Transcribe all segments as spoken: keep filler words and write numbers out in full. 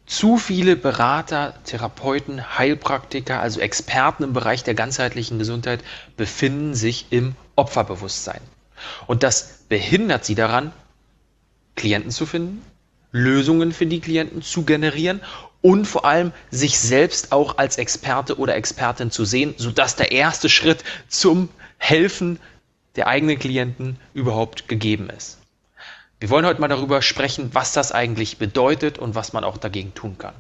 Zu viele Berater, Therapeuten, Heilpraktiker, also Experten im Bereich der ganzheitlichen Gesundheit, befinden sich im Opferbewusstsein. Und das behindert sie daran, Klienten zu finden, Lösungen für die Klienten zu generieren und vor allem sich selbst auch als Experte oder Expertin zu sehen, sodass der erste Schritt zum Helfen der eigenen Klienten überhaupt gegeben ist. Wir wollen heute mal darüber sprechen, was das eigentlich bedeutet und was man auch dagegen tun kann.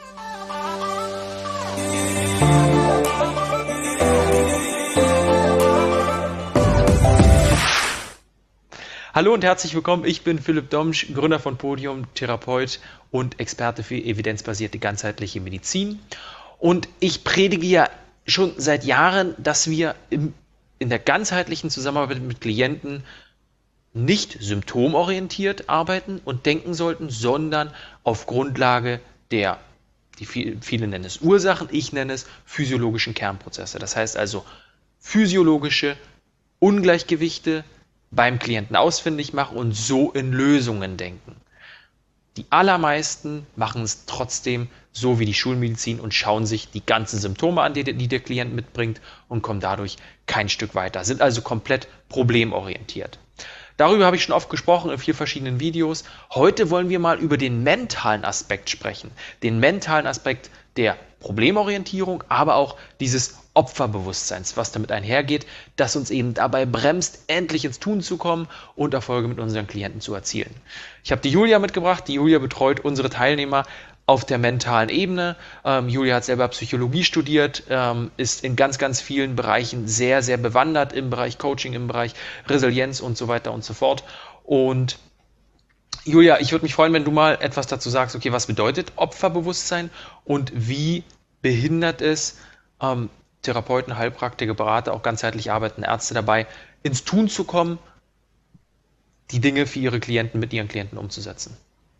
Hallo und herzlich willkommen, ich bin Philipp Domsch, Gründer von Podium, Therapeut und Experte für evidenzbasierte ganzheitliche Medizin. Und ich predige ja schon seit Jahren, dass wir im, in der ganzheitlichen Zusammenarbeit mit Klienten nicht symptomorientiert arbeiten und denken sollten, sondern auf Grundlage der, die viele nennen es Ursachen, ich nenne es physiologischen Kernprozesse. Das heißt also physiologische Ungleichgewichte beim Klienten ausfindig machen und so in Lösungen denken. Die allermeisten machen es trotzdem so wie die Schulmedizin und schauen sich die ganzen Symptome an, die, die der Klient mitbringt und kommen dadurch kein Stück weiter, sind also komplett problemorientiert. Darüber habe ich schon oft gesprochen in vier verschiedenen Videos. Heute wollen wir mal über den mentalen Aspekt sprechen. Den mentalen Aspekt der Problemorientierung, aber auch dieses Opferbewusstseins, was damit einhergeht, das uns eben dabei bremst, endlich ins Tun zu kommen und Erfolge mit unseren Klienten zu erzielen. Ich habe die Julia mitgebracht. Die Julia betreut unsere Teilnehmer auf der mentalen Ebene. Ähm, Julia hat selber Psychologie studiert, ähm, ist in ganz, ganz vielen Bereichen sehr, sehr bewandert im Bereich Coaching, im Bereich Resilienz und so weiter und so fort. Und Julia, ich würde mich freuen, wenn du mal etwas dazu sagst, okay, was bedeutet Opferbewusstsein und wie behindert es ähm, Therapeuten, Heilpraktiker, Berater, auch ganzheitlich arbeitende Ärzte dabei, ins Tun zu kommen, die Dinge für ihre Klienten mit ihren Klienten umzusetzen?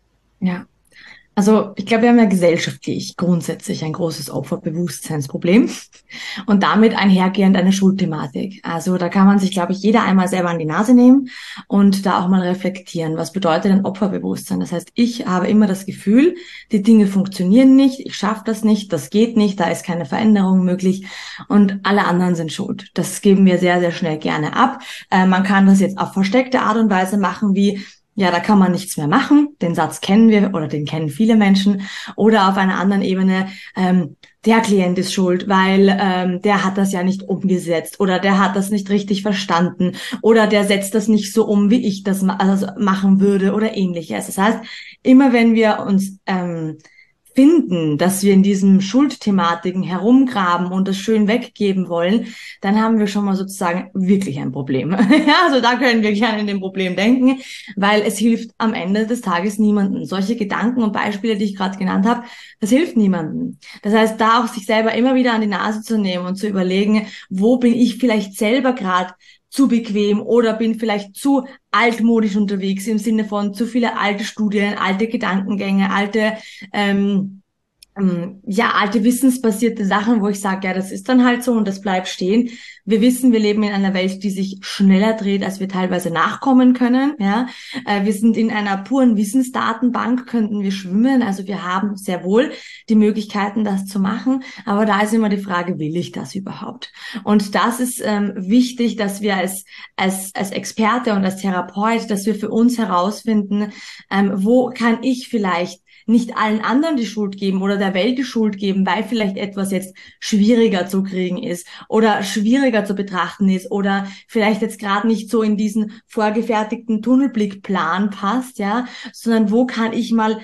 Ja, also ich glaube, wir haben ja gesellschaftlich grundsätzlich ein großes Opferbewusstseinsproblem und damit einhergehend eine Schuldthematik. Also da kann man sich, glaube ich, jeder einmal selber an die Nase nehmen und da auch mal reflektieren. Was bedeutet denn Opferbewusstsein? Das heißt, ich habe immer das Gefühl, die Dinge funktionieren nicht, ich schaffe das nicht, das geht nicht, da ist keine Veränderung möglich und alle anderen sind schuld. Das geben wir sehr, sehr schnell gerne ab. Äh, man kann das jetzt auf versteckte Art und Weise machen, wie ja, da kann man nichts mehr machen. Den Satz kennen wir oder den kennen viele Menschen. Oder auf einer anderen Ebene, ähm, der Klient ist schuld, weil ähm, der hat das ja nicht umgesetzt oder der hat das nicht richtig verstanden oder der setzt das nicht so um, wie ich das ma also machen würde oder ähnliches. Das heißt, immer wenn wir uns ähm, finden, dass wir in diesen Schuldthematiken herumgraben und das schön weggeben wollen, dann haben wir schon mal sozusagen wirklich ein Problem. Ja, also da können wir gerne in dem Problem denken, weil es hilft am Ende des Tages niemandem. Solche Gedanken und Beispiele, die ich gerade genannt habe, das hilft niemandem. Das heißt, da auch sich selber immer wieder an die Nase zu nehmen und zu überlegen, wo bin ich vielleicht selber gerade zu bequem oder bin vielleicht zu altmodisch unterwegs im Sinne von zu viele alte Studien, alte Gedankengänge, alte ähm, ähm, ja, alte wissensbasierte Sachen, wo ich sage, ja, das ist dann halt so und das bleibt stehen. Wir wissen, wir leben in einer Welt, die sich schneller dreht, als wir teilweise nachkommen können. Ja, äh, wir sind in einer puren Wissensdatenbank, könnten wir schwimmen. Also wir haben sehr wohl die Möglichkeiten, das zu machen. Aber da ist immer die Frage, will ich das überhaupt? Und das ist ähm, wichtig, dass wir als als als Experte und als Therapeut, dass wir für uns herausfinden, ähm, wo kann ich vielleicht nicht allen anderen die Schuld geben oder der Welt die Schuld geben, weil vielleicht etwas jetzt schwieriger zu kriegen ist oder schwieriger zu betrachten ist oder vielleicht jetzt gerade nicht so in diesen vorgefertigten Tunnelblickplan passt, ja, sondern wo kann ich mal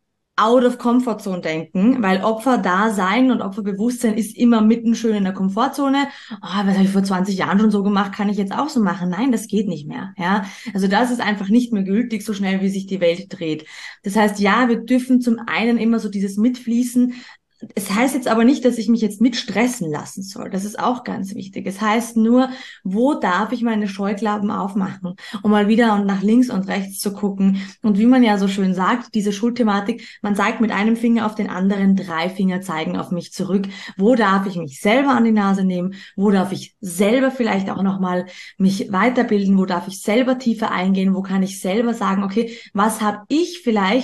out of comfort zone denken, weil Opferdasein und Opferbewusstsein ist immer mitten schön in der Komfortzone. Oh, was habe ich vor zwanzig Jahren schon so gemacht, kann ich jetzt auch so machen? Nein, das geht nicht mehr. Ja, also das ist einfach nicht mehr gültig, so schnell wie sich die Welt dreht. Das heißt, ja, wir dürfen zum einen immer so dieses Mitfließen. Es heißt jetzt aber nicht, dass ich mich jetzt mitstressen lassen soll. Das ist auch ganz wichtig. Es heißt nur, wo darf ich meine Scheuklappen aufmachen, um mal wieder und nach links und rechts zu gucken. Und wie man ja so schön sagt, diese Schuldthematik, man zeigt mit einem Finger auf den anderen, drei Finger zeigen auf mich zurück. Wo darf ich mich selber an die Nase nehmen? Wo darf ich selber vielleicht auch nochmal mich weiterbilden? Wo darf ich selber tiefer eingehen? Wo kann ich selber sagen, okay, was habe ich vielleicht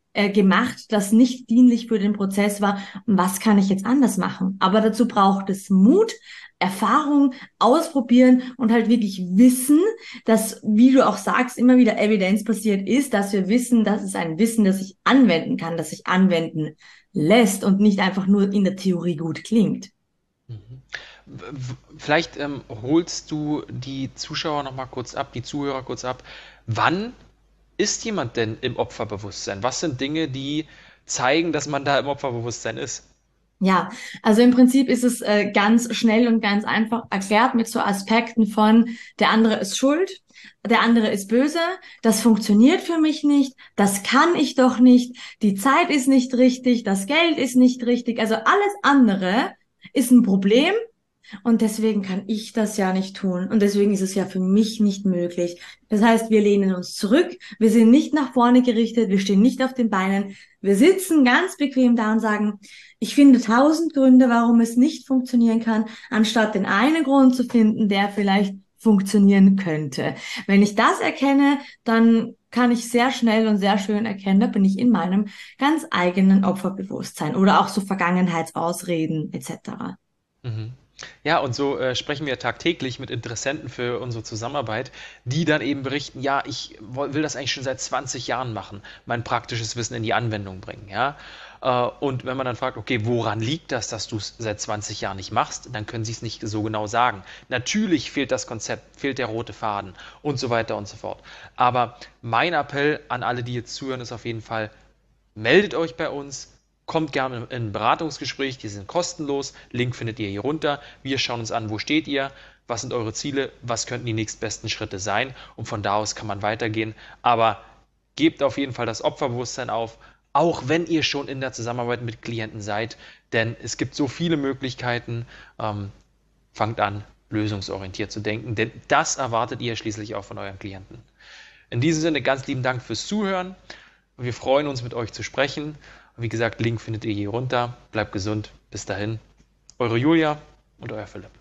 äh, gemacht, das nicht dienlich für den Prozess war. Und was kann ich jetzt anders machen? Aber dazu braucht es Mut, Erfahrung, ausprobieren und halt wirklich wissen, dass, wie du auch sagst, immer wieder evidenzbasiert ist, dass wir wissen, das ist ein Wissen, das sich anwenden kann, das sich anwenden lässt und nicht einfach nur in der Theorie gut klingt. Mhm. Vielleicht ähm, holst du die Zuschauer noch mal kurz ab, die Zuhörer kurz ab. Wann ist jemand denn im Opferbewusstsein? Was sind Dinge, die zeigen, dass man da im Opferbewusstsein ist? Ja, also im Prinzip ist es äh, ganz schnell und ganz einfach erklärt mit so Aspekten von, der andere ist schuld, der andere ist böse, das funktioniert für mich nicht, das kann ich doch nicht, die Zeit ist nicht richtig, das Geld ist nicht richtig, also alles andere ist ein Problem und deswegen kann ich das ja nicht tun. Und deswegen ist es ja für mich nicht möglich. Das heißt, wir lehnen uns zurück, wir sind nicht nach vorne gerichtet, wir stehen nicht auf den Beinen, wir sitzen ganz bequem da und sagen, ich finde tausend Gründe, warum es nicht funktionieren kann, anstatt den einen Grund zu finden, der vielleicht funktionieren könnte. Wenn ich das erkenne, dann kann ich sehr schnell und sehr schön erkennen, da bin ich in meinem ganz eigenen Opferbewusstsein oder auch so Vergangenheitsausreden et cetera. Mhm. Ja, und so äh, sprechen wir tagtäglich mit Interessenten für unsere Zusammenarbeit, die dann eben berichten, ja, ich woll- will das eigentlich schon seit zwanzig Jahren machen, mein praktisches Wissen in die Anwendung bringen, ja. Äh, und wenn man dann fragt, okay, woran liegt das, dass du es seit zwanzig Jahren nicht machst, dann können sie es nicht so genau sagen. Natürlich fehlt das Konzept, fehlt der rote Faden und so weiter und so fort. Aber mein Appell an alle, die jetzt zuhören, ist auf jeden Fall, meldet euch bei uns, kommt gerne in ein Beratungsgespräch, die sind kostenlos. Link findet ihr hier runter. Wir schauen uns an, wo steht ihr, was sind eure Ziele, was könnten die nächstbesten Schritte sein und von da aus kann man weitergehen. Aber gebt auf jeden Fall das Opferbewusstsein auf, auch wenn ihr schon in der Zusammenarbeit mit Klienten seid, denn es gibt so viele Möglichkeiten. Ähm, fangt an, lösungsorientiert zu denken, denn das erwartet ihr schließlich auch von euren Klienten. In diesem Sinne ganz lieben Dank fürs Zuhören. Wir freuen uns, mit euch zu sprechen. Wie gesagt, Link findet ihr hier runter. Bleibt gesund. Bis dahin. Eure Julia und euer Philipp.